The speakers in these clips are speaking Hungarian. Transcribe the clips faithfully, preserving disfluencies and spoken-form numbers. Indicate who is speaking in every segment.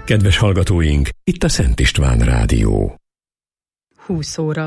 Speaker 1: Kedves hallgatóink, itt a Szent István Rádió.
Speaker 2: húsz óra.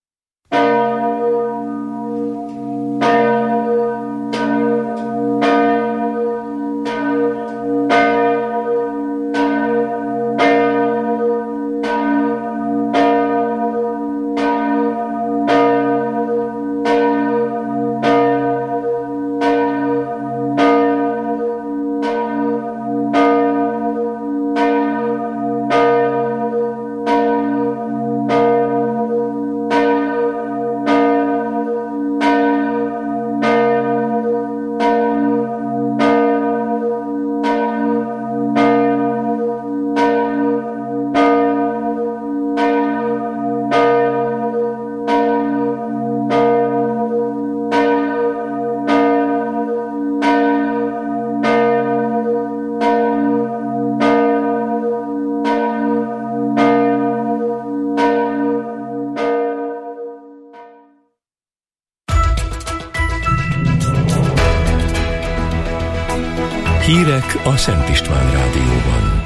Speaker 1: Hírek a Szent István Rádióban.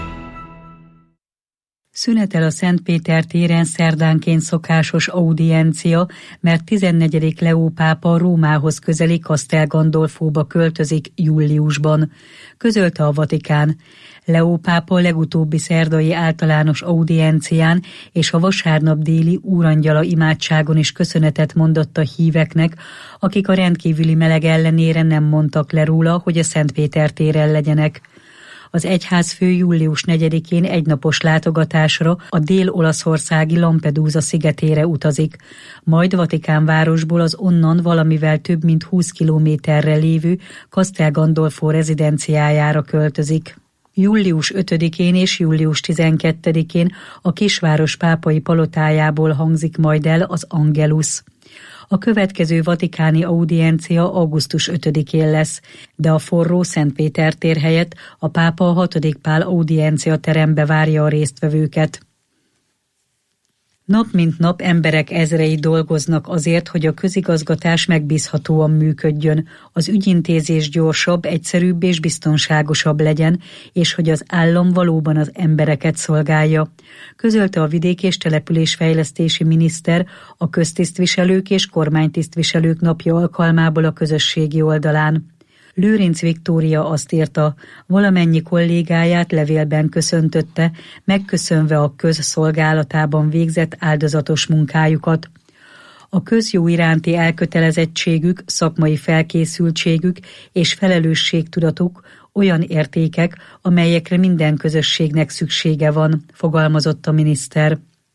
Speaker 2: Szünetel a Szentpéter téren szerdánként szokásos audiencia, mert tizennegyedik Leó pápa Rómához közeli Castel Gandolfóba költözik júliusban, közölte a Vatikán. Leó pápa legutóbbi szerdai általános audiencián és a vasárnap déli úrangyala imádságon is köszönetet mondott a híveknek, akik a rendkívüli meleg ellenére nem mondtak le róla, hogy a Szentpéter téren legyenek. Az egyházfő július negyedikén egynapos látogatásra a dél-olaszországi Lampedusa szigetére utazik, majd Vatikán városból az onnan valamivel több mint húsz kilométerre lévő Castel Gandolfo rezidenciájára költözik. július ötödikén és július tizenkettedikén a kisváros pápai palotájából hangzik majd el az Angelus. A következő vatikáni audiencia augusztus ötödikén lesz, de a forró Szentpéter tér helyett a pápa a hatodik Pál audiencia terembe várja a résztvevőket. Nap mint nap emberek ezrei dolgoznak azért, hogy a közigazgatás megbízhatóan működjön, az ügyintézés gyorsabb, egyszerűbb és biztonságosabb legyen, és hogy az állam valóban az embereket szolgálja, közölte a vidék- és településfejlesztési miniszter a köztisztviselők és kormánytisztviselők napja alkalmából a közösségi oldalán. Lőrinc Viktória azt írta, valamennyi kollégáját levélben köszöntötte, megköszönve a közszolgálatában végzett áldozatos munkájukat. A közjó iránti elkötelezettségük, szakmai felkészültségük és felelősségtudatuk olyan értékek, amelyekre minden közösségnek szüksége van, fogalmazott a miniszter.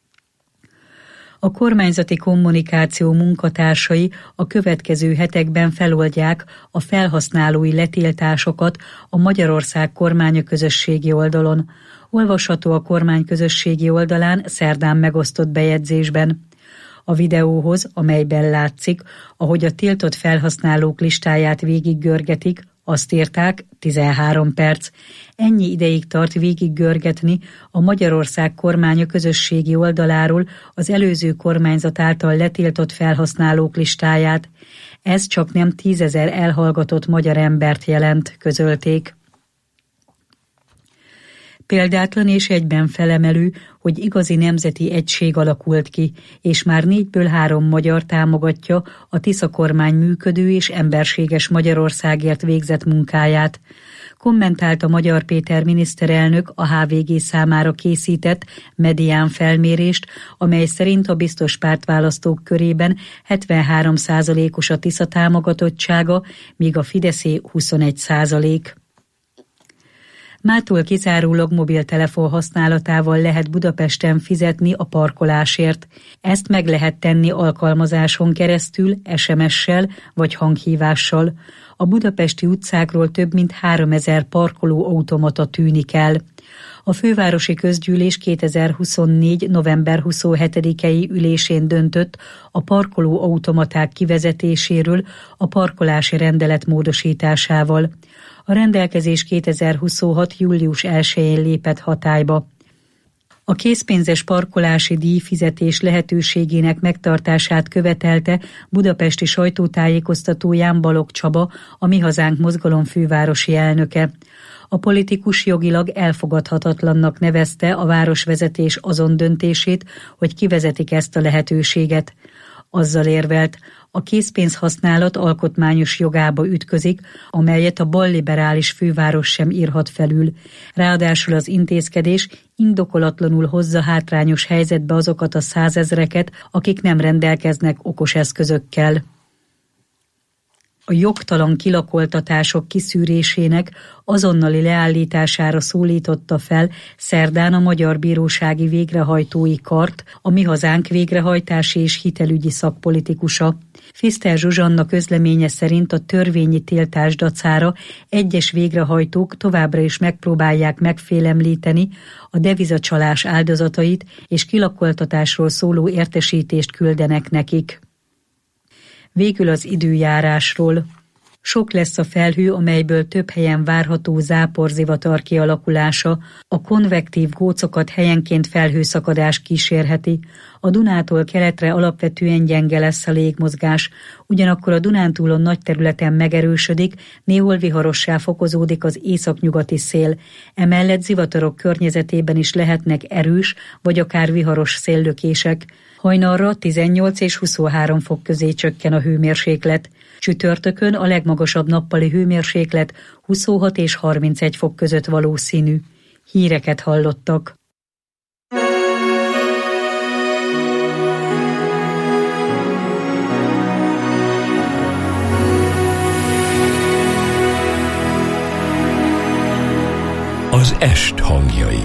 Speaker 2: A kormányzati kommunikáció munkatársai a következő hetekben feloldják a felhasználói letiltásokat a Magyarország kormánya közösségi oldalon. Olvasható a kormány közösségi oldalán szerdán megosztott bejegyzésben. A videóhoz, amelyben látszik, ahogy a tiltott felhasználók listáját végiggörgetik, azt írták, tizenhárom perc. Ennyi ideig tart végiggörgetni a Magyarország kormánya közösségi oldaláról az előző kormányzat által letiltott felhasználók listáját. Ez csak nem tízezer elhallgatott magyar embert jelent, közölték. Példátlan és egyben felemelő, hogy igazi nemzeti egység alakult ki, és már négyből három magyar támogatja a Tisza kormány működő és emberséges Magyarországért végzett munkáját. Kommentálta Magyar Péter miniszterelnök a há vé gé számára készített medián felmérést, amely szerint a biztos pártválasztók körében hetvenhárom százalékos a Tisza támogatottsága, míg a Fideszé huszonegy százalék. Mától kizárólag mobiltelefon használatával lehet Budapesten fizetni a parkolásért. Ezt meg lehet tenni alkalmazáson keresztül, es em es-sel vagy hanghívással. A budapesti utcákról több mint háromezer parkolóautomata tűnik el. A fővárosi közgyűlés kétezer-huszonnégy. november huszonhetedikei ülésén döntött a parkolóautomaták kivezetéséről a parkolási rendelet módosításával. A rendelkezés kétezer-huszonhat. július elsején lépett hatályba. A készpénzes parkolási díjfizetés lehetőségének megtartását követelte budapesti sajtótájékoztatóján Balogh Csaba, a Mi Hazánk mozgalom fővárosi elnöke. A politikus jogilag elfogadhatatlannak nevezte a városvezetés azon döntését, hogy kivezetik ezt a lehetőséget. Azzal érvelt, a készpénz használat alkotmányos jogába ütközik, amelyet a balliberális főváros sem írhat felül. Ráadásul az intézkedés indokolatlanul hozza hátrányos helyzetbe azokat a százezreket, akik nem rendelkeznek okos eszközökkel. A jogtalan kilakoltatások kiszűrésének azonnali leállítására szólította fel szerdán a Magyar Bírósági Végrehajtói Kart, a Mi Hazánk végrehajtási és hitelügyi szakpolitikusa. Pfister Zsuzsanna közleménye szerint a törvényi tiltás dacára egyes végrehajtók továbbra is megpróbálják megfélemlíteni a devizacsalás áldozatait, és kilakoltatásról szóló értesítést küldenek nekik. Végül az időjárásról. Sok lesz a felhő, amelyből több helyen várható záporzivatar kialakulása, a konvektív gócokat helyenként felhőszakadás kísérheti. A Dunától keletre alapvetően gyenge lesz a légmozgás, ugyanakkor a Dunántúlon nagy területen megerősödik, néhol viharossá fokozódik az északnyugati szél. Emellett zivatarok környezetében is lehetnek erős vagy akár viharos széllökések. Hajnalra tizennyolc és huszonhárom fok közé csökken a hőmérséklet. Csütörtökön a legmagasabb nappali hőmérséklet huszonhat és harmincegy fok között valószínű. Híreket hallottak.
Speaker 1: Az est hangjai.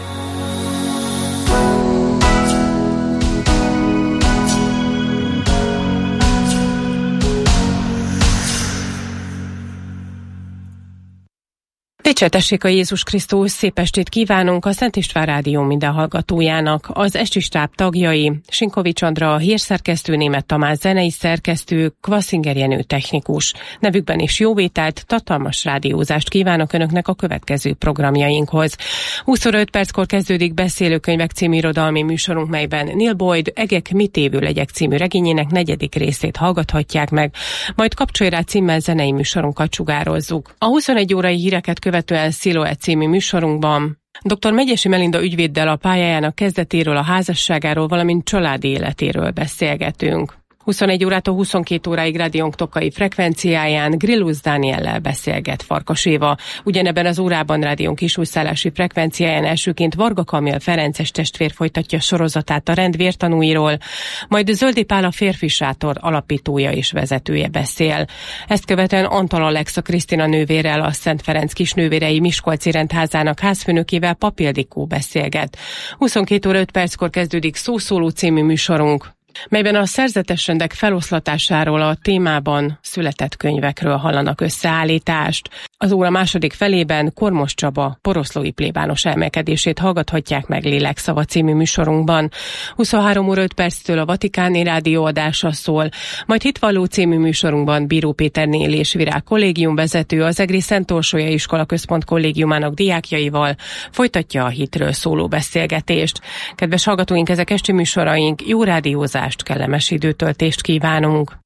Speaker 3: Dicséretessék a Jézus Krisztus, szép estét kívánunk a Szent István Rádió minden hallgatójának. Az esti stáb tagjai: Sinkovics Andra hírszerkesztő, Németh Tamás zenei szerkesztő, Kvaszinger Jenő technikus. Nevükben is jó vételt, tartalmas rádiózást kívánok Önöknek a következő programjainkhoz. húsz óra öt perckor kezdődik Beszélőkönyvek című irodalmi műsorunk, melyben Neil Boyd Egek mit évő legyek című regényének negyedik részét hallgathatják meg, majd Kapcsolj rá címmel zenei műsorunkat sugározzuk. A huszonegy órai híreket követően Sziloett című műsorunkban dr. Megyesi Melinda ügyvéddel a pályájának kezdetéről, a házasságáról, valamint családi életéről beszélgetünk. huszonegy órától huszonkét óráig rádiónk Tokai frekvenciáján Grillus Dániellel beszélget Farkas Éva. Ugyanebben az órában rádiónk kisújszállási frekvenciáján elsőként Varga Kamil Ferences testvér folytatja sorozatát a rend vértanúiról, majd Zöldi Pál, a Férfi Sátor alapítója és vezetője beszél. Ezt követően Antal Alexa Krisztina nővérrel, a Szent Ferenc Kisnővérei Miskolci rendházának házfőnökével, Pap Ildikó beszélget. huszonkét óra öt perckor kezdődik Szószóló című műsorunk, melyben a szerzetes rendek feloszlatásáról, a témában született könyvekről hallanak összeállítást. Az óra második felében Kormos Csaba poroszlói plébános elmélkedését hallgathatják meg Lélekszava című műsorunkban. huszonhárom óra öt perctől a Vatikáni rádió adása szól, majd Hitvalló című műsorunkban Bíró Péter Nél és Virág kollégium vezető az Egri Szent Orsolya Iskola Központ kollégiumának diákjaival folytatja a hitről szóló beszélgetést. Kedves hallgatóink, ezek esti műsoraink, jó rádiózást, kellemes időtöltést kívánunk!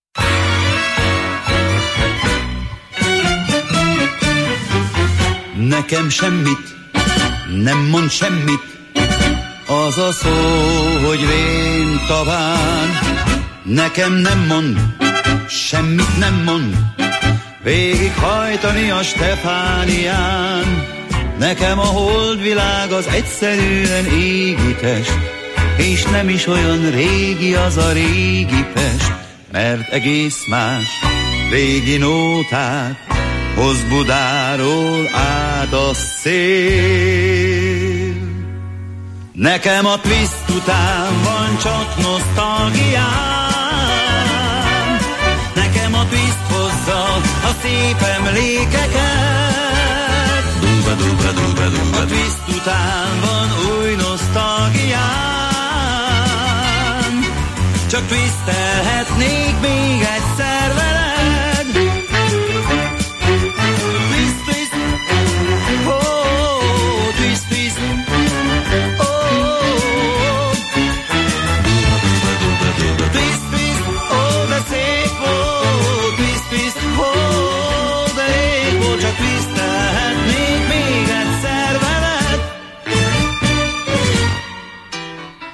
Speaker 4: Nekem semmit, nem mond semmit, az a szó, hogy vén taván. Nekem nem mond, semmit nem mond, végighajtani a Stefánián. Nekem a holdvilág az egyszerűen égi test, és nem is olyan régi az a régi Pest, mert egész más régi nótát hoz Budáról át a szél. Nekem a twist után van csak nosztalgiám, nekem a twist hozza a szép emlékeket. Duba, duba, duba, duba. A twist után van új nosztalgiám, csak twistelhetnék még egyszer veled. Twist, twist, oh, twist, twist, oh,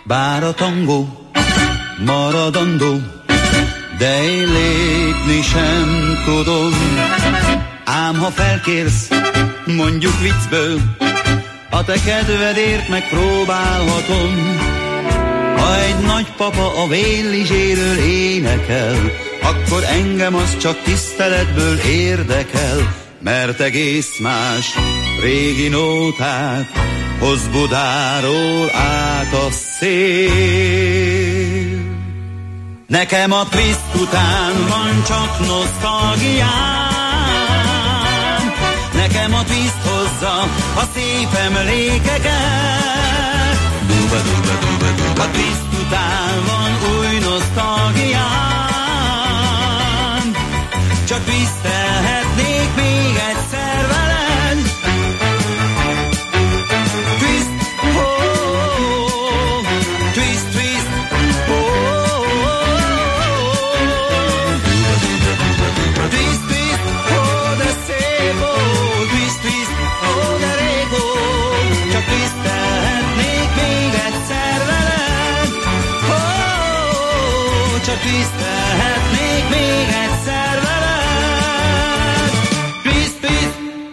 Speaker 4: bár a tangó maradandó, de én lépni sem tudom. Ám ha felkérsz, mondjuk viccből, a te kedvedért megpróbálhatom. Ha egy nagypapa a Vélizséről énekel, akkor engem az csak tiszteletből érdekel, mert egész más régi nótát hoz Budáról át a szél. Nekem a twist után van csak nosztalgiám, nekem a twist hozza a szép emlékeket. Duba, duba, duba, duba. A twist után van új nosztalgiám, csak twistelhetnék még egyszer veled. Twist, oh, oh, twist, twist, oh, oh, twist, twist, oh, de szép, oh, twist, twist, oh, de régó, csak twistelhetnék még egyszer veled. Oh, csak twistelhetnék még egyszer veled. Twist, twist.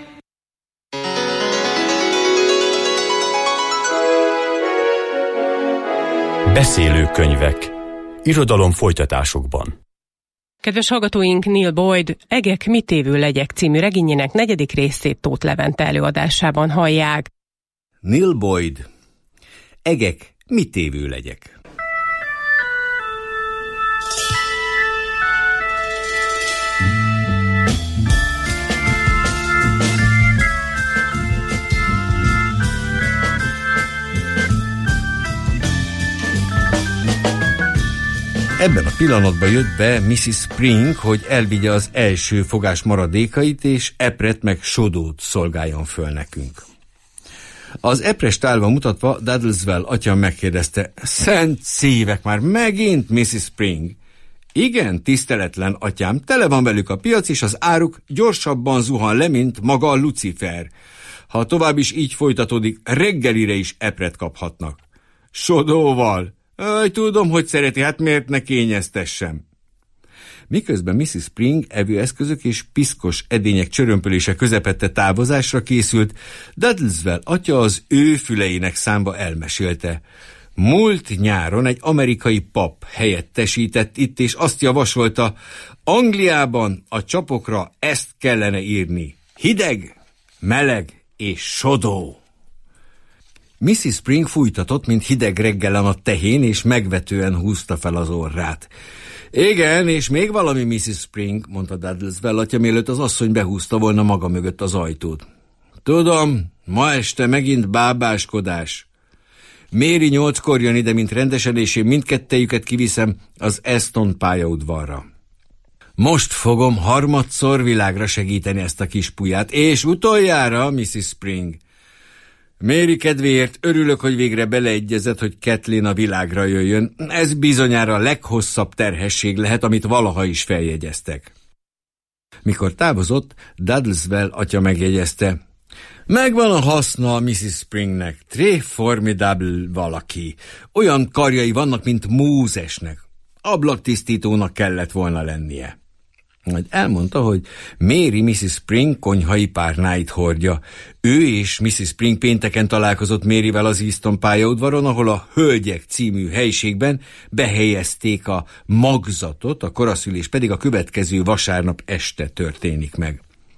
Speaker 1: Beszélőkönyvek. Irodalom folytatásokban.
Speaker 3: Kedves hallgatóink, Neil Boyd Egek mit évő legyek című regényének negyedik részét Tóth Levente előadásában hallják.
Speaker 5: Neil Boyd Egek mit évő legyek. Ebben a pillanatban jött be missus Spring, hogy elvigye az első fogás maradékait, és epret meg sodót szolgáljon föl nekünk. Az eprest állva mutatva Duddleswell atya megkérdezte: Szent szívek, már megint, missus Spring? Igen, tiszteletlen atyám, tele van velük a piac, és az áruk gyorsabban zuhan le, mint maga a Lucifer. Ha tovább is így folytatódik, reggelire is epret kaphatnak. Sodóval. Aj, tudom, hogy szereti, hát miért ne kényeztessem? Miközben missus Spring evőeszközök és piszkos edények csörömpölése közepette távozásra készült, Duddleswell atya az ő füleinek számba elmesélte. Múlt nyáron egy amerikai pap helyettesített itt, és azt javasolta, Angliában a csapokra ezt kellene írni: hideg, meleg és sodó. missus Spring fújtatott, mint hideg reggelen a tehén, és megvetően húzta fel az orrát. Igen, és még valami, missus Spring, mondta Duddleswell atya, mielőtt az asszony behúzta volna maga mögött az ajtót. Tudom, ma este megint bábáskodás. Mary nyolckor jön ide, mint rendesen, és én mindkettejüket kiviszem az Aston pályaudvarra. Most fogom harmadszor világra segíteni ezt a kis puját, és utoljára, missus Spring. Mary kedvéért örülök, hogy végre beleegyezett, hogy Kathleen a világra jöjjön. Ez bizonyára a leghosszabb terhesség lehet, amit valaha is feljegyeztek. Mikor távozott, Duddleswell atya megjegyezte: megvan a haszna a missus Springnek, très formidable valaki. Olyan karjai vannak, mint Mózesnek. Ablaktisztítónak kellett volna lennie. Majd elmondta, hogy Mary missus Spring konyhai párnáit hordja. Ő és missus Spring pénteken találkozott Maryvel az Easton pályaudvaron, ahol a Hölgyek című helyiségben behelyezték a magzatot, a koraszülés pedig a következő vasárnap este történik meg.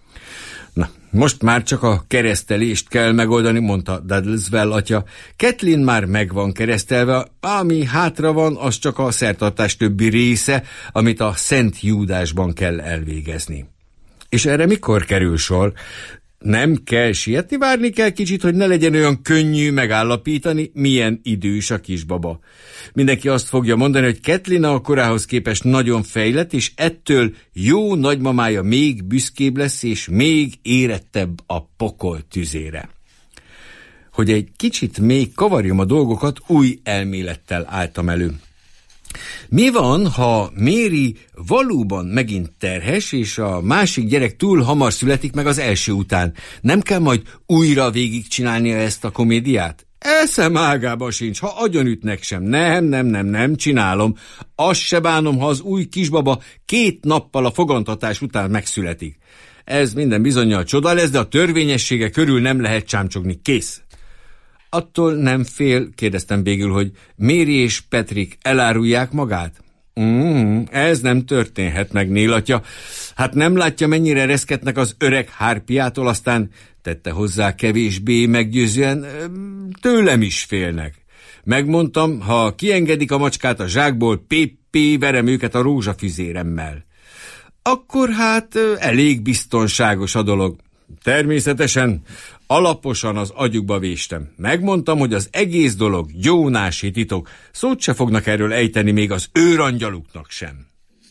Speaker 5: Na, most már csak a keresztelést kell megoldani, mondta Duddleswell atya. Kathleen már meg van keresztelve, ami hátra van, az csak a szertartás többi része, amit a Szent Júdásban kell elvégezni. És erre mikor kerül sor? Nem kell sietni, várni kell kicsit, hogy ne legyen olyan könnyű megállapítani, milyen idős a kisbaba. Mindenki azt fogja mondani, hogy Kathleen a korához képest nagyon fejlett, és ettől jó nagymamája még büszkébb lesz, és még érettebb a pokol tüzére. Hogy egy kicsit még kavarjam a dolgokat, új elmélettel álltam elő. Mi van, ha Mary valóban megint terhes, és a másik gyerek túl hamar születik meg az első után? Nem kell majd újra végigcsinálnia ezt a komédiát? Eszem ágába sincs, ha agyonütnek sem. Nem, nem, nem, nem csinálom. Azt se bánom, ha az új kisbaba két nappal a fogantatás után megszületik. Ez minden bizonnyal csoda lesz, de a törvényessége körül nem lehet csámcsogni. Kész. Attól nem fél, kérdeztem végül, hogy Mary és Patrick elárulják magát? Mm, ez nem történhet meg, Neil atya. Hát nem látja, mennyire reszketnek az öreg hárpiától, aztán tette hozzá kevésbé meggyőzően, tőlem is félnek. Megmondtam, ha kiengedik a macskát a zsákból, pépé verem őket a rózsafüzéremmel. Akkor hát elég biztonságos a dolog. Természetesen alaposan az agyukba véstem. Megmondtam, hogy az egész dolog gyónási titok. Szót se fognak erről ejteni még az őrangyaluknak sem.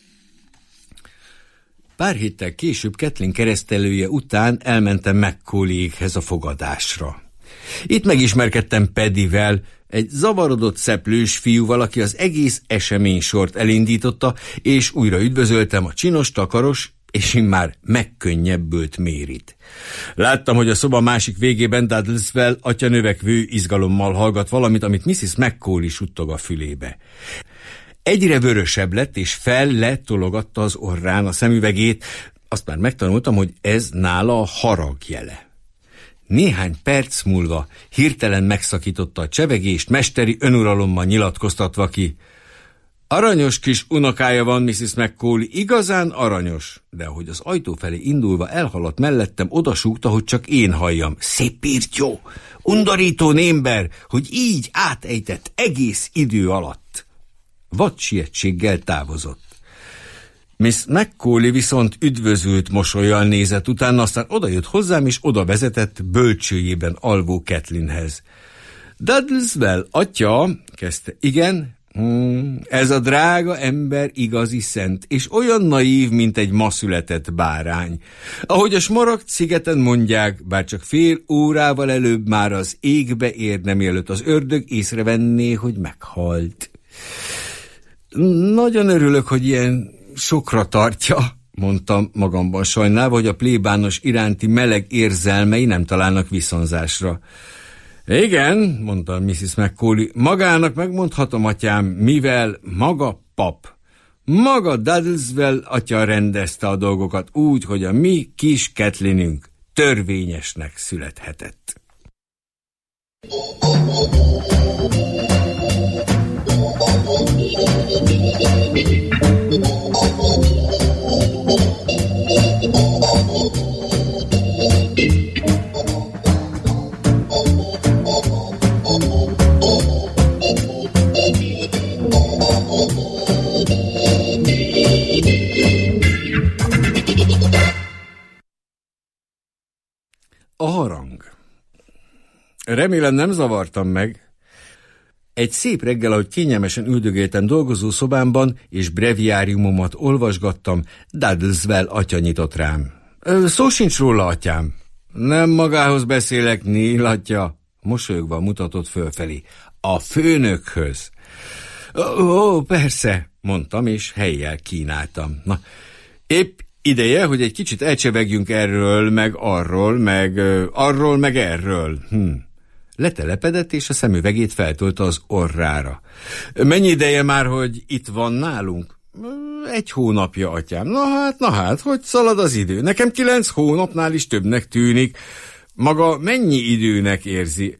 Speaker 5: Pár héttel később Kathleen keresztelője után elmentem McCauleyékhez a fogadásra. Itt megismerkedtem Paddyvel, egy zavarodott szeplős fiúval, aki az egész eseménysort elindította, és újra üdvözöltem a csinos, takaros és immár megkönnyebbült Maryt. Láttam, hogy a szoba másik végében Dudleswell atya növekvő izgalommal hallgat valamit, amit missus McCauley suttog a fülébe. Egyre vörösebb lett, és fel-le tologatta az orrán a szemüvegét. Azt már megtanultam, hogy ez nála a harag jele. Néhány perc múlva hirtelen megszakította a csevegést, mesteri önuralommal nyilatkoztatva ki: aranyos kis unokája van, missus McCauley, igazán aranyos. De ahogy az ajtó felé indulva elhaladt mellettem, odasúgta, hogy csak én halljam: szép pirtyó, undorító némber, hogy így átejtett egész idő alatt. Vad sietséggel távozott. Miss McCauley viszont üdvözült mosollyal nézett utána, aztán odajött hozzám, és oda vezetett bölcsőjében alvó Kathleenhez. Dudleswell atya, kezdte. Igen, hmm, ez a drága ember igazi szent, és olyan naív, mint egy ma született bárány. Ahogy a Smaragd szigeten mondják, bár csak fél órával előbb már az égbe érne, mielőtt az ördög észrevenné, hogy meghalt. Nagyon örülök, hogy ilyen sokra tartja, mondtam magamban sajnálva, hogy a plébános iránti meleg érzelmei nem találnak viszonzásra. Igen, mondta missus McCauley, magának megmondhatom, atyám, mivel maga pap. Maga Dudleswell atya rendezte a dolgokat úgy, hogy a mi kis Kathleenünk törvényesnek születhetett. A harang. Remélem, nem zavartam meg. Egy szép reggel, ahogy kényelmesen üldögéltem dolgozószobámban, és breviáriumomat olvasgattam, Dudleswell atya nyitott rám. Szó sincs róla, atyám. Nem magához beszélek, Neil atya. Mosolyogva mutatott fölfelé. A főnökhöz. Ó, persze, mondtam, és helyjel kínáltam. Na, épp ideje, hogy egy kicsit elcsevegjünk erről, meg arról, meg uh, arról, meg erről. Hm. Letelepedett, és a szemüvegét feltolta az orrára. Mennyi ideje már, hogy itt van nálunk? Egy hónapja, atyám. Na hát, na hát, hogy szalad az idő? Nekem kilenc hónapnál is többnek tűnik. Maga mennyi időnek érzi?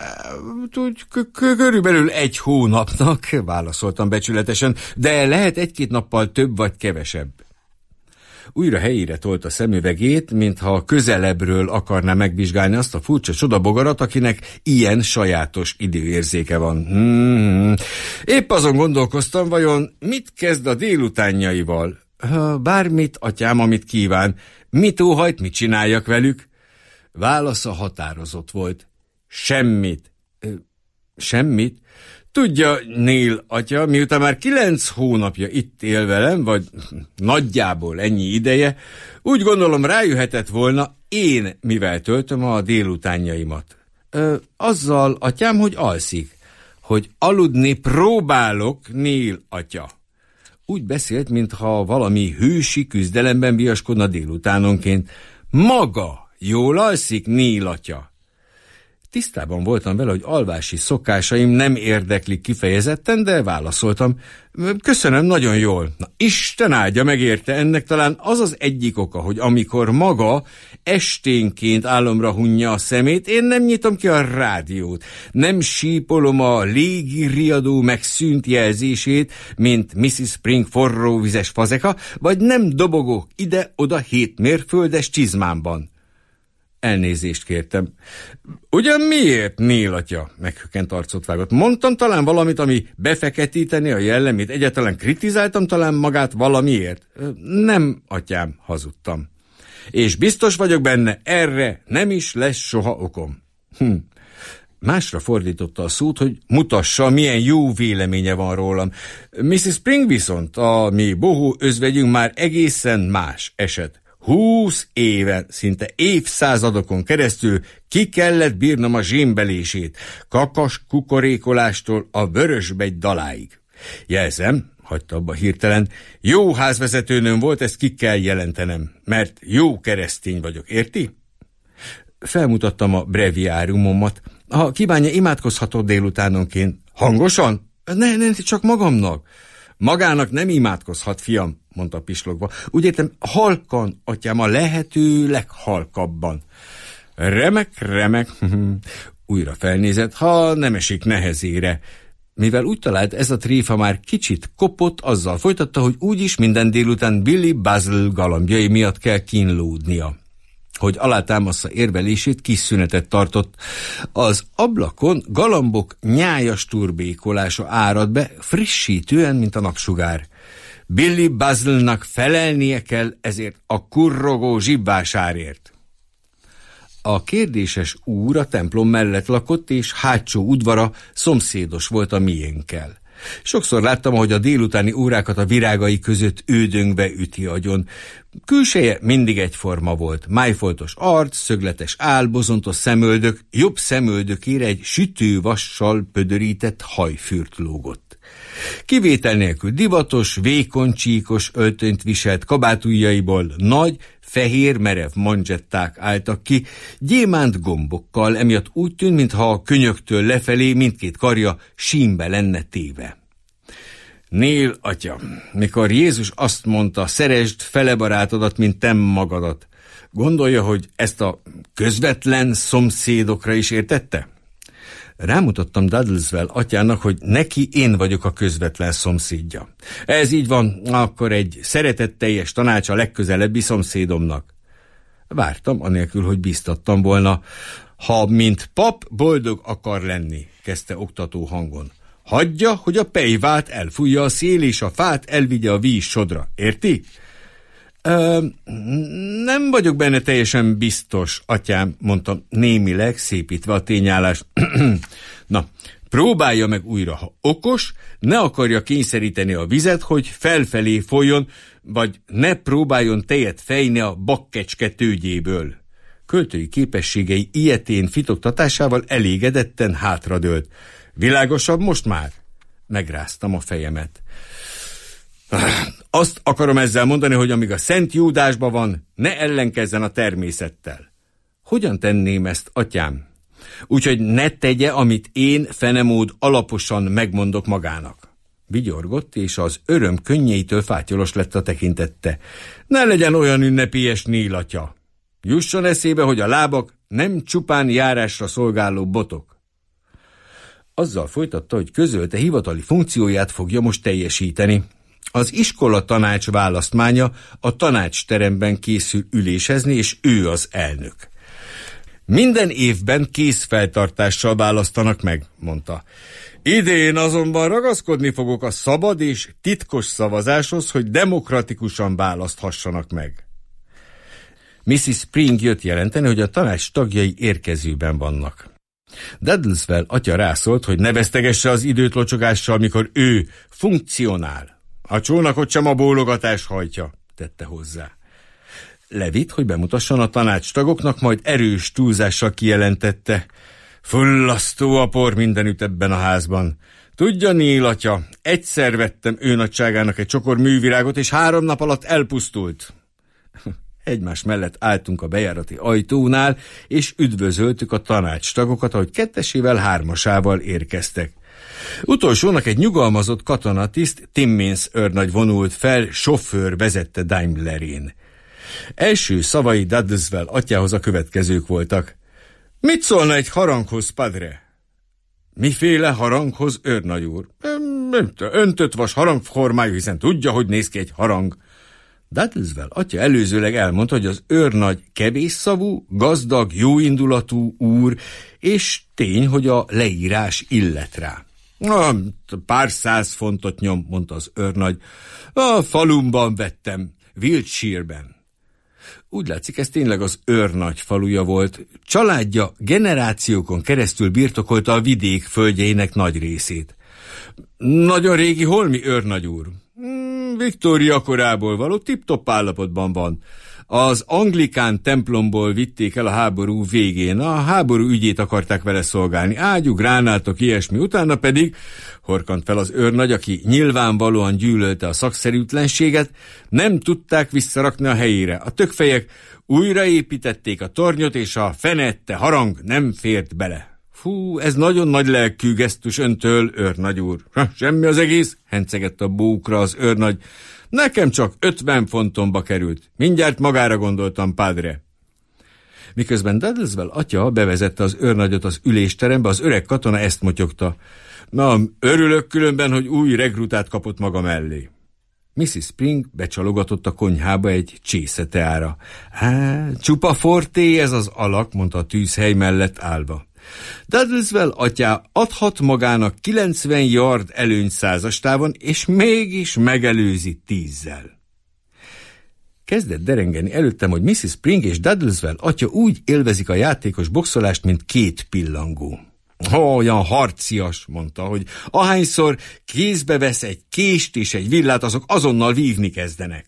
Speaker 5: Körülbelül egy hónapnak, válaszoltam becsületesen, de lehet egy-két nappal több vagy kevesebb. Újra helyére tolt a szemüvegét, mintha közelebbről akarná megvizsgálni azt a furcsa csodabogarat, akinek ilyen sajátos időérzéke van. Hmm. Épp azon gondolkoztam, vajon mit kezd a délutánjaival? Bármit, atyám, amit kíván. Mit óhajt, mit csináljak velük? Válasza határozott volt. Semmit. Semmit? Tudja, Neil atya, miután már kilenc hónapja itt él velem, vagy nagyjából ennyi ideje, úgy gondolom rájöhetett volna, én mivel töltöm a délutánjaimat. Ö, azzal, atyám, hogy alszik, hogy aludni próbálok, Neil atya. Úgy beszélt, mintha valami hősi küzdelemben viaskodna délutánonként. Maga jól alszik, Neil atya? Tisztában voltam vele, hogy alvási szokásaim nem érdeklik kifejezetten, de válaszoltam. Köszönöm, nagyon jól. Na, Isten áldja meg érte, ennek talán az az egyik oka, hogy amikor maga esténként álomra hunja a szemét, én nem nyitom ki a rádiót, nem sípolom a légi riadó megszűnt jelzését, mint missziz Spring forróvizes fazeka, vagy nem dobogok ide-oda hét mérföldes csizmámban. Elnézést kértem. Ugyan miért, Neil atya? Meghökkent arcot vágott. Mondtam talán valamit, ami befeketíteni a jellemét, egyáltalán kritizáltam talán magát valamiért? Nem, atyám, hazudtam. És biztos vagyok benne, erre nem is lesz soha okom. Hm. Másra fordította a szót, hogy mutassa, milyen jó véleménye van rólam. missziz Spring viszont, a mi bohó özvegyünk már egészen más eset. Húsz éven, szinte évszázadokon keresztül ki kellett bírnom a zsémbelését, kakas kukorékolástól a vörösbegy daláig. Jelzem, hagyta abba hirtelen, jó házvezetőnőm volt, ezt ki kell jelentenem, mert jó keresztény vagyok, érti? Felmutattam a breviáriumomat. Ha kívánja, imádkozhatod délutánonként. Hangosan? Ne, ne, csak magamnak. Magának nem imádkozhat, fiam, mondta pislogva. Úgy értem, halkan, atyám, a lehető leghalkabban. Remek, remek. Újra felnézett, ha nem esik nehezére. Mivel úgy talált, ez a tréfa már kicsit kopott, azzal folytatta, hogy úgyis minden délután Billy Basil galambjai miatt kell kínlódnia. Hogy alátámassza érvelését, kis szünetet tartott. Az ablakon galambok nyájas turbékolása árad be, frissítően, mint a napsugár. Billy Basilnak felelnie kell ezért a kurrogó zsibbásárért. A kérdéses úr a templom mellett lakott, és hátsó udvara szomszédos volt a miénkkel. Sokszor láttam, ahogy a délutáni órákat a virágai között ődöngve üti agyon. Külseje mindig egyforma volt. Májfoltos arc, szögletes áll, bozontos szemöldök, jobb szemöldökére egy sütővassal pödörített hajfürt lógott. Kivétel nélkül divatos, vékony csíkos öltönyt viselt, kabátujjaiból nagy, fehér, merev manzsetták álltak ki, gyémánt gombokkal, emiatt úgy tűnt, mintha a könyöktől lefelé mindkét karja sínbe lenne téve. Neil atya, mikor Jézus azt mondta, szeresd fele barátodat, mint te magadat, gondolja, hogy ezt a közvetlen szomszédokra is értette? Rámutattam Duddleswell atyának, hogy neki én vagyok a közvetlen szomszédja. Ez így van, akkor egy szeretetteljes tanács a legközelebbi szomszédomnak. Vártam, anélkül, hogy bíztattam volna. Ha, mint pap, boldog akar lenni, kezdte oktató hangon. Hagyja, hogy a pejvát elfújja a szél, és a fát elvigye a víz sodra. Érti? Ö, nem vagyok benne teljesen biztos, atyám, mondtam némileg, szépítve a tényállást. Na, próbálja meg újra, ha okos, ne akarja kényszeríteni a vizet, hogy felfelé folyjon, vagy ne próbáljon tejet fejni a bakkecske tőgyéből. Költői képességei ilyetén fitoktatásával elégedetten hátradőlt. Világosabb most már? Megráztam a fejemet. Azt akarom ezzel mondani, hogy amíg a Szent Júdásban van, ne ellenkezzen a természettel. Hogyan tenném ezt, atyám? Úgyhogy ne tegye, amit én, fenemód, alaposan megmondok magának. Vigyorgott, és az öröm könnyeitől fátyolos lett a tekintette. Ne legyen olyan ünnepélyes, Neil atya. Jusson eszébe, hogy a lábak nem csupán járásra szolgáló botok. Azzal folytatta, hogy közölte, hivatali funkcióját fogja most teljesíteni. Az iskola tanács választmánya a tanácsteremben készül ülésezni, és ő az elnök. Minden évben készfeltartással választanak meg, mondta. Idén azonban ragaszkodni fogok a szabad és titkos szavazáshoz, hogy demokratikusan választhassanak meg. missziz Spring jött jelenteni, hogy a tanács tagjai érkezőben vannak. Duddleswell atya rászólt, hogy ne vesztegesse az időt locsogással, mikor ő funkcionál. A csónakot sem a bólogatás hajtja, tette hozzá. Levitt, hogy bemutasson a tanácstagoknak, majd erős túlzással kijelentette. Fullasztó a por mindenütt ebben a házban. Tudja, Neil atya, egyszer vettem ő nagyságának egy csokor művirágot, és három nap alatt elpusztult. Egymás mellett álltunk a bejárati ajtónál, és üdvözöltük a tanácstagokat, ahogy kettesével, hármasával érkeztek. Utolsónak egy nyugalmazott katonatiszt, Timmins őrnagy vonult fel, sofőr vezette Daimlerén. Első szavai Duddleswell atyához a következők voltak. Mit szólna egy haranghoz, padre? Miféle haranghoz, őrnagy úr? Öntött vas harangformájú, hiszen tudja, hogy néz ki egy harang. Duddleswell atya előzőleg elmondta, hogy az őrnagy kevésszavú, gazdag, jóindulatú úr, és tény, hogy a leírás illet rá. Pár száz fontot nyom, mondta az őrnagy. A falumban vettem, Wiltshire-ben. Úgy látszik, ez tényleg az őrnagy faluja volt. Családja generációkon keresztül birtokolta a vidék földjeinek nagy részét. Nagyon régi holmi, őrnagy úr? Viktória korából való, tip-top állapotban van. Az anglikán templomból vitték el a háború végén. A háború ügyét akarták vele szolgálni. Ágyú, gránátok, ilyesmi. Utána pedig, horkant fel az őrnagy, aki nyilvánvalóan gyűlölte a szakszerűtlenséget, nem tudták visszarakni a helyére. A tökfejek újraépítették a tornyot, és a fenette harang nem fért bele. Fú, ez nagyon nagy lelkű gesztus öntől, őrnagy úr. Ha, semmi az egész, hencegett a bókra az őrnagy. Nekem csak ötven fontomba került. Mindjárt magára gondoltam, padre. Miközben Duddleswell atya bevezette az őrnagyot az ülésterembe, az öreg katona ezt motyogta. Na, örülök különben, hogy új regrutát kapott maga mellé. missis Spring becsalogatott a konyhába egy csésze teára. Há, csupa forté ez az alak, mondta a tűzhely mellett állva. Duddleswell atyá adhat magának kilencven yard előny százas távon, és mégis megelőzi tízzel. Kezdett derengeni előttem, hogy missis Spring és Duddleswell atya úgy élvezik a játékos boxolást, mint két pillangó. Olyan harcias, mondta, hogy ahányszor kézbe vesz egy kést és egy villát, azok azonnal vívni kezdenek.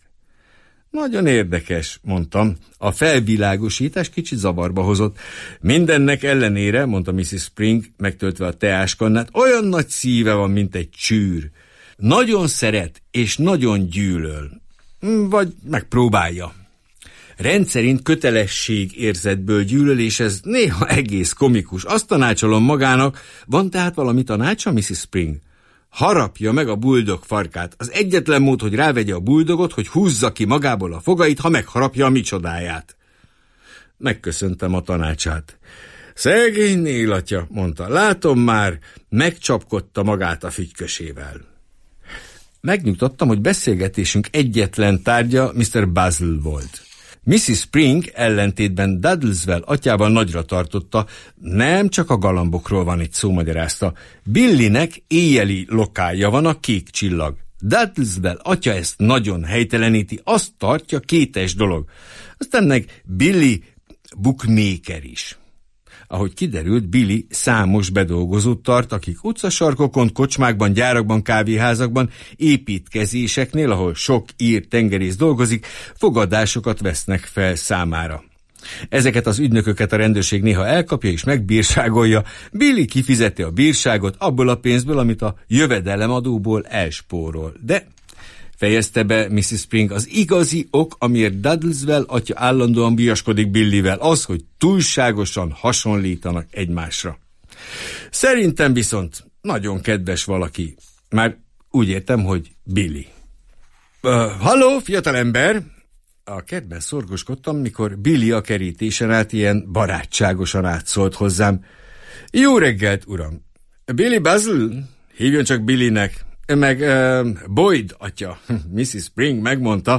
Speaker 5: Nagyon érdekes, mondtam. A felvilágosítás kicsit zavarba hozott. Mindennek ellenére, mondta missis Spring, megtöltve a teáskannát, olyan nagy szíve van, mint egy csűr. Nagyon szeret és nagyon gyűlöl. Vagy megpróbálja. Rendszerint kötelességérzetből gyűlöl, és ez néha egész komikus. Azt tanácsolom magának, van tehát valami tanácsa, missis Spring? Harapja meg a buldog farkát. Az egyetlen mód, hogy rávegye a buldogot, hogy húzza ki magából a fogait, ha megharapja a micsodáját. Megköszöntem a tanácsát. Szegény Nél atya, mondta, látom már, megcsapkodta magát a fügykösével. Megnyugtattam, hogy beszélgetésünk egyetlen tárgya miszter Basil volt. missis Spring ellentétben Duddleswell atyával nagyra tartotta, nem csak a galambokról van itt szó, magyarázta. Billynek éjjeli lokálja van, a Kék Csillag. Duddleswell atya ezt nagyon helyteleníti, azt tartja, kétes dolog. Aztán meg Billy bookmaker is. Ahogy kiderült, Billy számos bedolgozót tart, akik utcasarkokon, kocsmákban, gyárakban, kávéházakban, építkezéseknél, ahol sok ír tengerész dolgozik, fogadásokat vesznek fel számára. Ezeket az ügynököket a rendőrség néha elkapja és megbírságolja. Billy kifizeti a bírságot abból a pénzből, amit a jövedelemadóból elspórol. De fejezte be missis Spring, az igazi ok, amiért Duddleswell atya állandóan viaskodik Billyvel, az, hogy túlságosan hasonlítanak egymásra. Szerintem viszont nagyon kedves valaki. Már úgy értem, hogy Billy. Uh, halló, fiatalember! A kertben szorgoskodtam, mikor Billy a kerítésen át ilyen barátságosan átszólt hozzám. Jó reggelt, uram! Billy Basil? Hívjon csak Billynek. Meg uh, Boyd atya, missis Spring megmondta,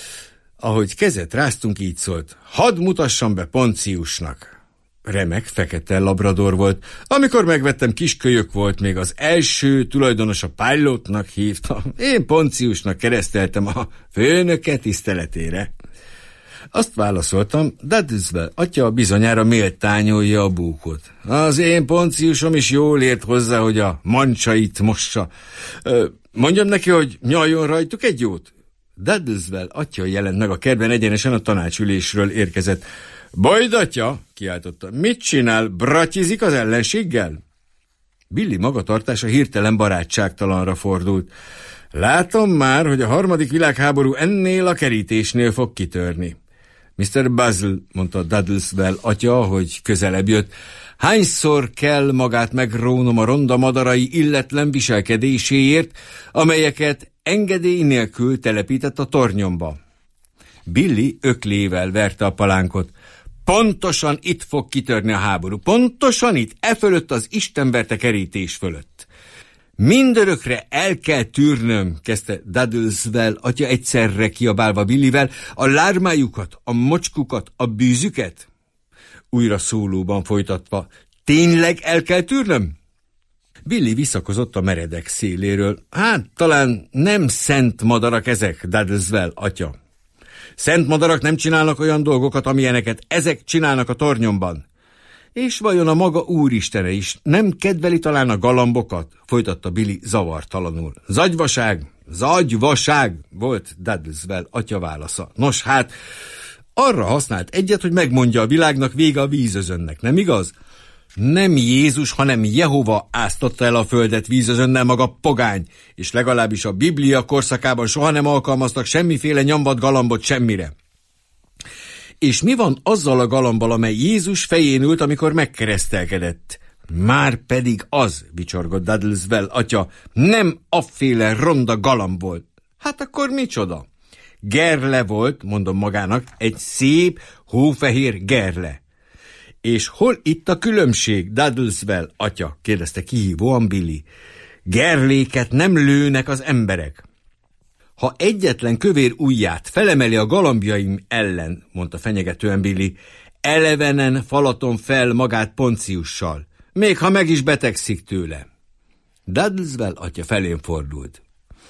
Speaker 5: ahogy kezet ráztunk, így szólt. Hadd mutassam be Ponciusnak. Remek, fekete labrador volt. Amikor megvettem, kiskölyök volt, még az első tulajdonos a Pilotnak hívta. Én Ponciusnak kereszteltem a főnöke tiszteletére. Azt válaszoltam, Duddleswell atya bizonyára méltányolja a búkot. Az én Ponciusom is jól ért hozzá, hogy a mancsait mossa. Mondjam neki, hogy nyaljon rajtuk egy jót? Duddleswell atya jelent meg a kertben, egyenesen a tanácsülésről érkezett. Boyd atya, kiáltotta, mit csinál, bratyizik az ellenséggel? Billy magatartása hirtelen barátságtalanra fordult. Látom már, hogy a harmadik világháború ennél a kerítésnél fog kitörni. miszter Basil, mondta Duddleswell atya, hogy közelebb jött, hányszor kell magát megrónom a ronda madarai illetlen viselkedéséért, amelyeket engedély nélkül telepített a tornyomba? Billy öklével verte a palánkot. Pontosan itt fog kitörni a háború. Pontosan itt, e fölött az istenverte kerítés fölött. Mindörökre el kell tűrnöm, kezdte Duddleswell atya egyszerre kiabálva Billyvel, a lármájukat, a mocskukat, a bűzüket. Újra szólóban folytatva, tényleg el kell tűrnöm? Billy visszakozott a meredek széléről. Hát, talán nem szent madarak ezek, Duddleswell atya. Szent madarak nem csinálnak olyan dolgokat, amilyeneket ezek csinálnak a tornyomban. És vajon a maga úristene is nem kedveli talán a galambokat? Folytatta Billy zavartalanul. Zagyvaság, zagyvaság, volt Duddleswell atya válasza. Nos hát, arra használt egyet, hogy megmondja a világnak, vége a vízözönnek, nem igaz? Nem Jézus, hanem Jehova áztatta el a földet vízözönnel, maga pogány, és legalábbis a Biblia korszakában soha nem alkalmaztak semmiféle nyomvat galambot semmire. És mi van azzal a galambbal, amely Jézus fején ült, amikor megkeresztelkedett? Már pedig az, vicsorgott Duddleswell atya, nem afféle ronda galamb volt. Hát akkor micsoda? Gerle volt, mondom magának, egy szép, hófehér gerle. És hol itt a különbség, Duddleswell atya? Kérdezte kihívóan Billy. Gerléket nem lőnek az emberek. Ha egyetlen kövér ujját felemeli a galambjaim ellen, mondta fenyegetően Billy, elevenen falaton fel magát Ponciussal, még ha meg is betegszik tőle. Duddleswell atya felén fordult.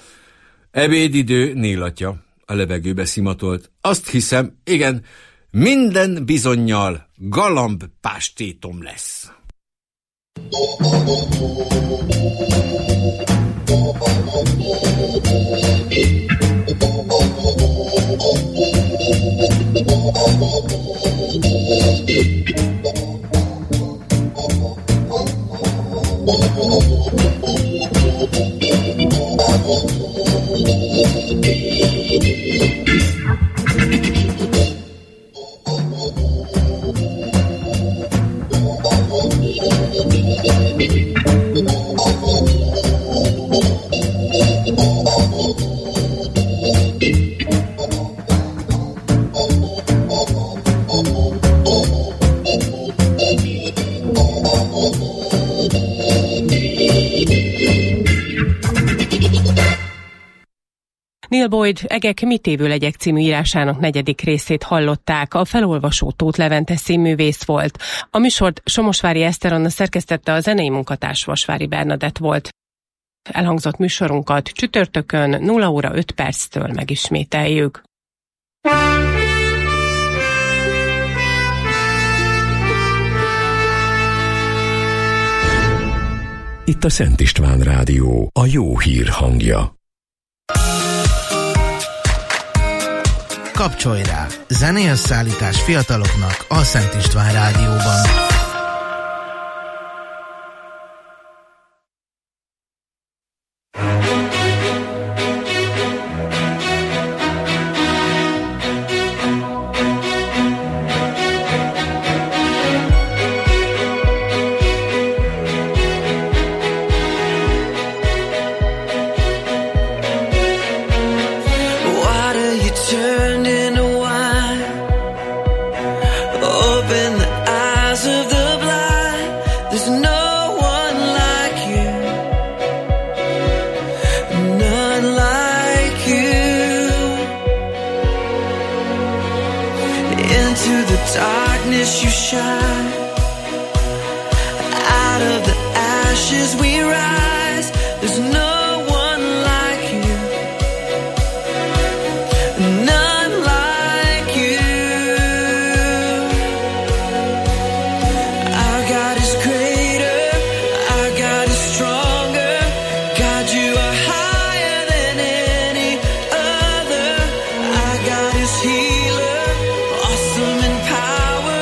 Speaker 5: Ebédidő, Neil atya, a levegőbe szimatolt. Azt hiszem, igen, minden bizonnyal galamb pástétom lesz.
Speaker 3: Neil Boyd Egek mit évő legyek című írásának negyedik részét hallották. A felolvasó Tóth Levente színművész volt. A műsort Somosvári Eszter Anna szerkesztette, a zenei munkatárs Vasvári Bernadett volt. Elhangzott műsorunkat csütörtökön nulla óra öt perctől megismételjük.
Speaker 1: Itt a Szent István Rádió, a jó hír hangja.
Speaker 6: Kapcsolj rá! Zenélyösszállítás fiataloknak a Szent István Rádióban.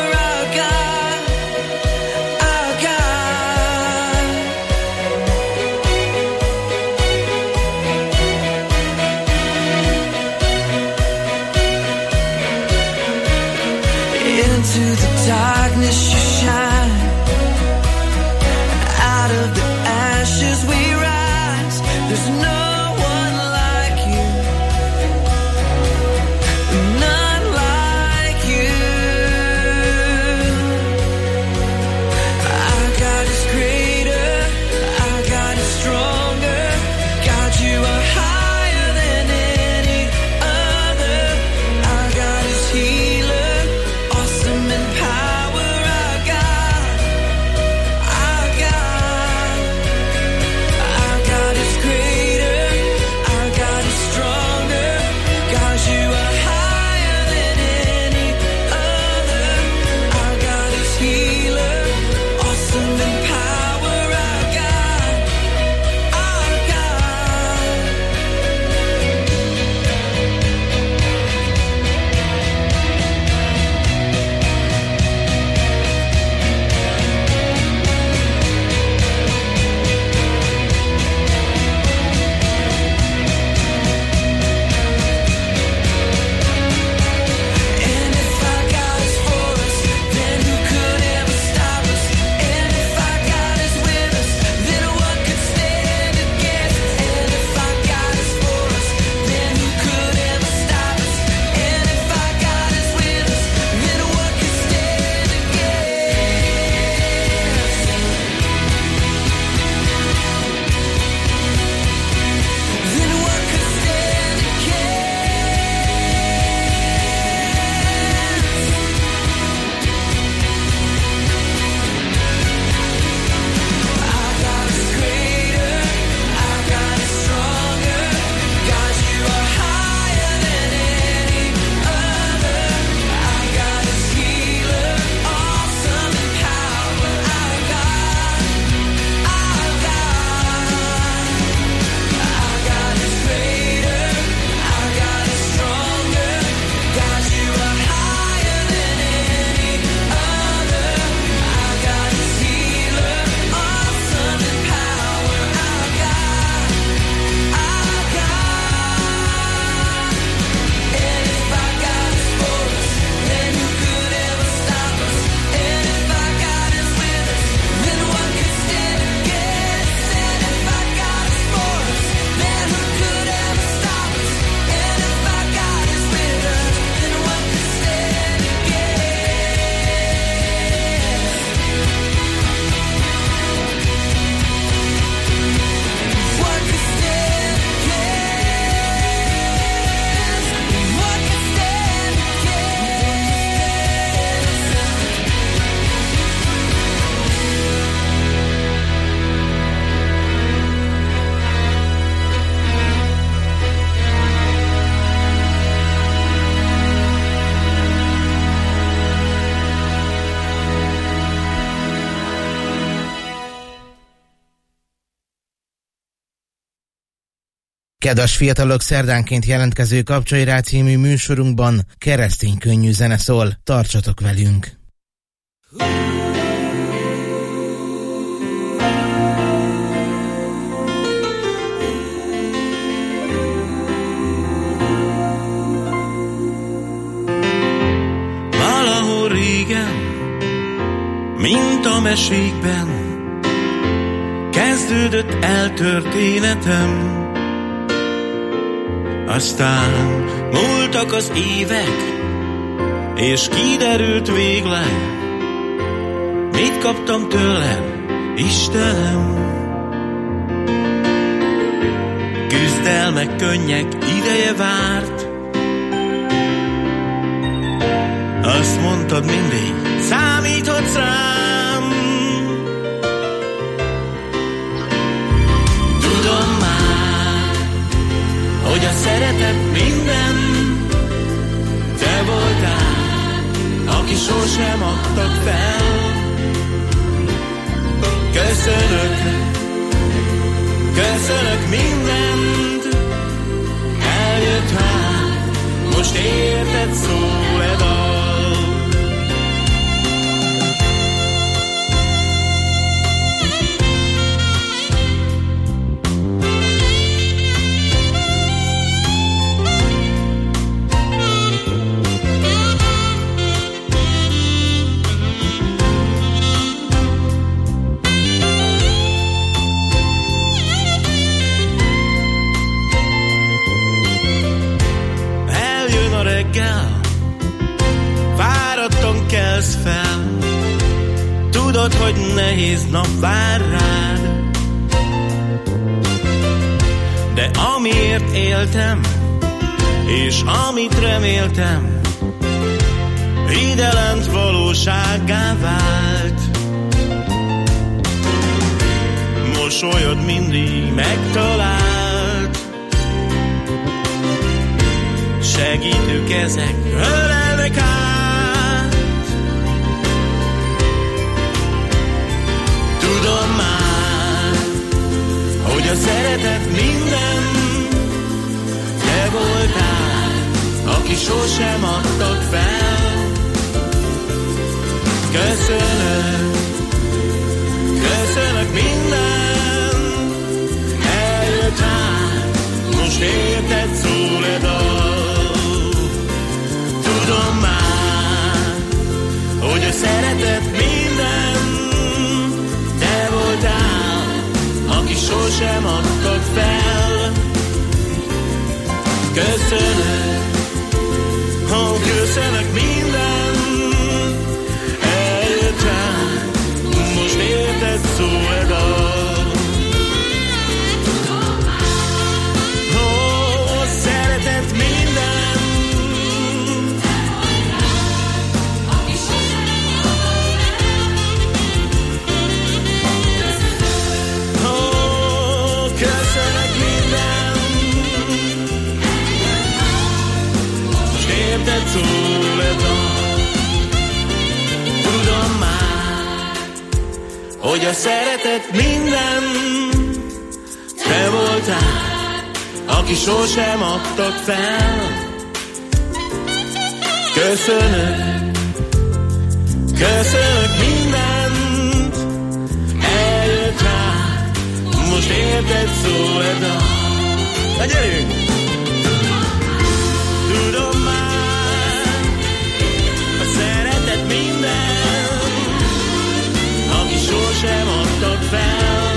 Speaker 7: Our God, our God.
Speaker 6: Kedves fiatalok, szerdánként jelentkező Kapcsolj rá című műsorunkban keresztény könnyű zene szól. Tartsatok velünk!
Speaker 7: Valahol régen, mint a mesékben, kezdődött el történetem. Aztán múltak az évek, és kiderült végleg, mit kaptam tőled, Istenem. Küzdelmek, könnyek ideje várt, azt mondtad mindig, számíthatsz rám. Tudom már, hogy a szeretet minden, te voltál, aki sosem adtad fel. Köszönök, köszönök mindent, eljött már, most érted, szól e dal. Fáradtan kelsz fel, tudod, hogy nehéz nap vár rád, de amiért éltem, és amit reméltem, hidelent valósággá vált. Mosolyod mindig megtalált, segítő kezek ölelnek át. Tudom már, hogy a szeretet minden, te voltál, aki sosem adtad fel. Köszönök, köszönök minden, eljött már, most érted, szól e dal. Tudom már, hogy a szeretet minden, te voltál, aki sosem adtad fel. Köszönök, ó, köszönök minden, eljött rá, most érted, szól e dal. Ó, szeretet minden, érted, szól e dal. Tudom már, hogy a szeretet minden, te voltál, aki sosem adtad fel. Köszönök, köszönök mindent, eljött rá, most érted, szól e dal. Na gyerünk! Tudom már, a szeretet minden, aki sosem adtad fel.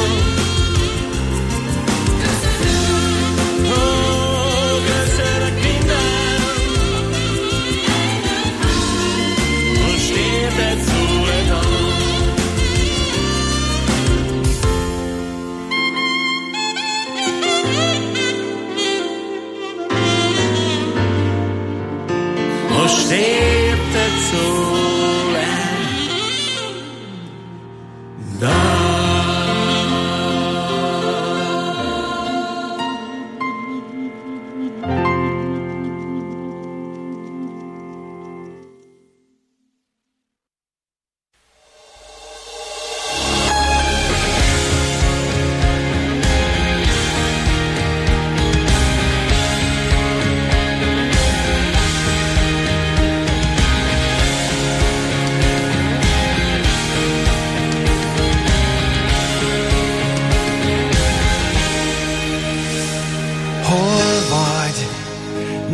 Speaker 7: Ó, köszönök mindent, most érted, szól e dal.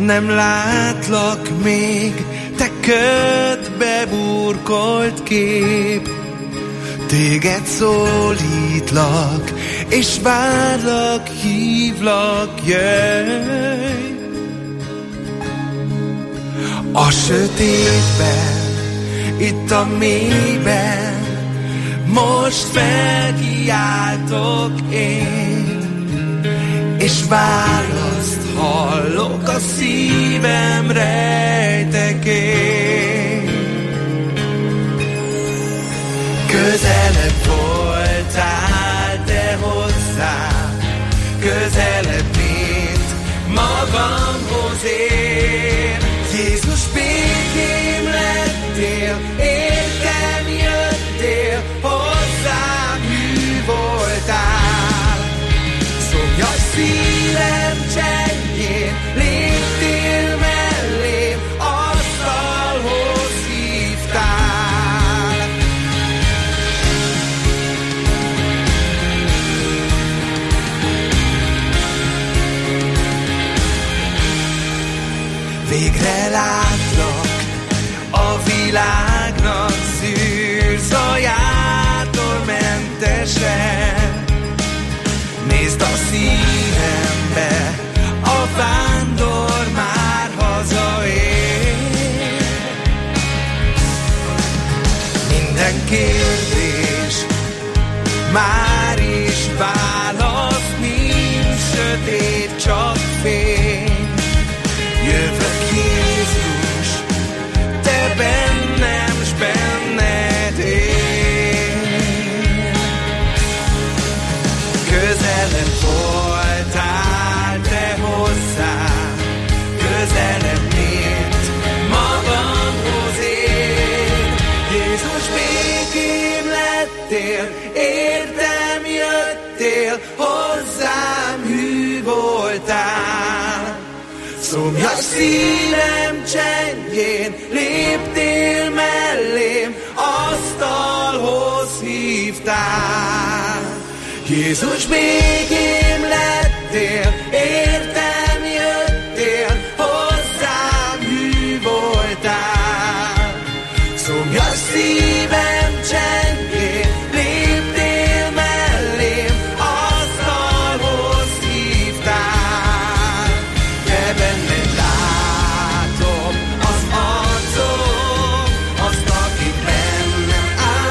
Speaker 8: nem látlak még, te ködbe burkolt kép. Téged szólítlak, és várlak, hívlak, jöjj. A sötétben, itt a mélyben, most felkiáltok én, és választ hallok a szívem rejtekén. Közelebb voltál te hozzám, közelebb, mint magamhoz én. Jézus, békém lettél, értem jöttél, hozzám hű voltál. Szomjas szívem csendjén, léptél mellém, asztalhoz hívtál. Végre látlak a világnak szűrzajától mentesen. Nézd a szívembe, a vándor már hazaér. Minden kérdés már is válasz, nincs sötét, csak fény. Jövök Jézus, te bennem, s benned én. Közelebb voltál te hozzám, közelebb, mint magamhoz én. Jézus, békém lettél, értem jöttél, hozzám hű voltál. Szomjas szívem csendjén, léptél mellém, asztalhoz hívtál. Jézus, békém lettél, értem jöttél, hozzám hű voltál. Szomjas szívem csendjén, léptél mellém, asztalhoz hívtál. Te benned látom az arcom, azt, akit bennem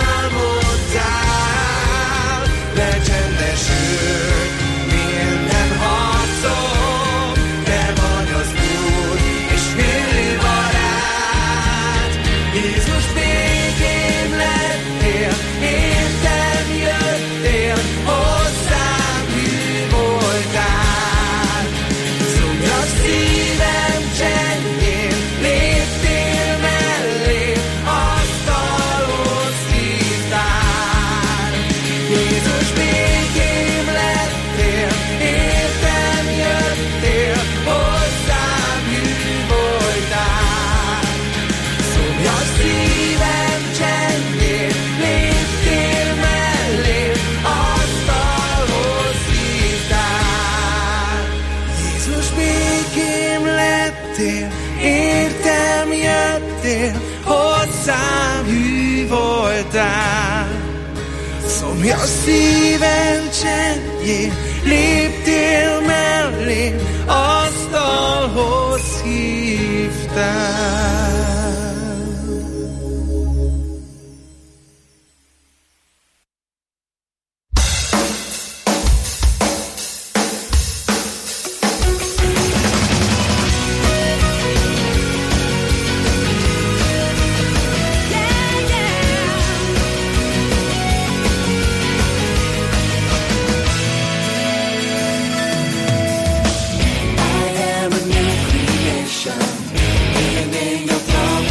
Speaker 8: álmodtál. Lecsendesült minden harcom, te vagy az Úr és hű barát. Jézus, békém lettél, értem jöttél, hozzám hű voltál. Szomjas szívem csendjén, léptél mellém, asztalhoz hívtál. Jézus, békém lettél, értem jöttél, hozzám hű voltál. Szomjas szívem csendjén, léptél mellém, asztalhoz hívtál. Jézus, békém lettél, értem jöttél, hozzám hű voltál. Szomjas szívem csendjén, léptél mellém, asztalhoz hívtál.
Speaker 9: I am a new creation, living in your promise.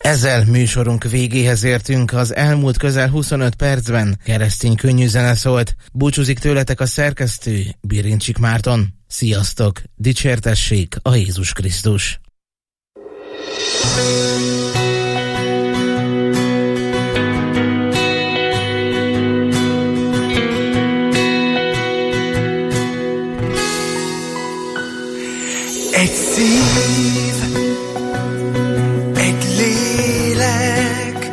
Speaker 6: Ezzel műsorunk végéhez értünk, az elmúlt közel huszonöt percben keresztény könnyű zene szólt. Búcsúzik tőletek a szerkesztő, Birincsik Márton. Sziasztok, dicsértessék a Jézus Krisztus!
Speaker 8: Egy szív, egy lélek,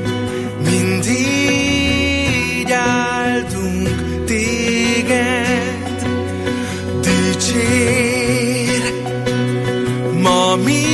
Speaker 8: mindig áldunk téged, dicsér ma mi.